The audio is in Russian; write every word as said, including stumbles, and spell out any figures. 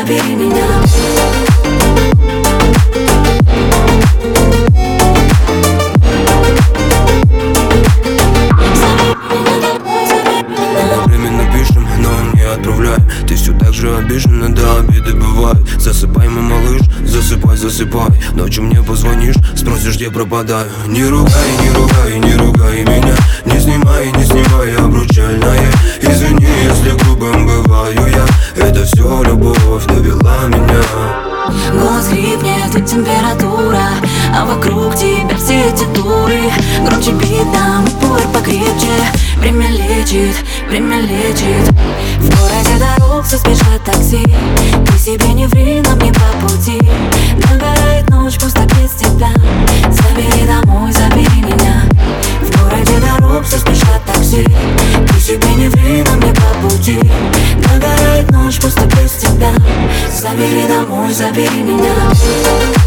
забери меня. Ты все так же обижена, да, обиды бывают. Засыпай, мой малыш, засыпай, засыпай. Ночью мне позвонишь, спросишь, где пропадаю. Не ругай, не ругай, не ругай меня. Не снимай, не снимай обручальное. Извини, если грубым бываю я. Это все любовь довела меня. Голос хрипнет и температура, а вокруг тебя все эти туры. Громче бит там и пуэр покрепче. Время лечит, время лечит. В городе дорог все спешат такси. Ты себе не ври, нам не по пути. Догорает ночь, пусто без тебя. Забери домой, забери меня. В городе дорог все спешат такси. Ты себе не ври, нам не по пути. Догорает ночь, пусто без тебя. Забери домой, забери меня.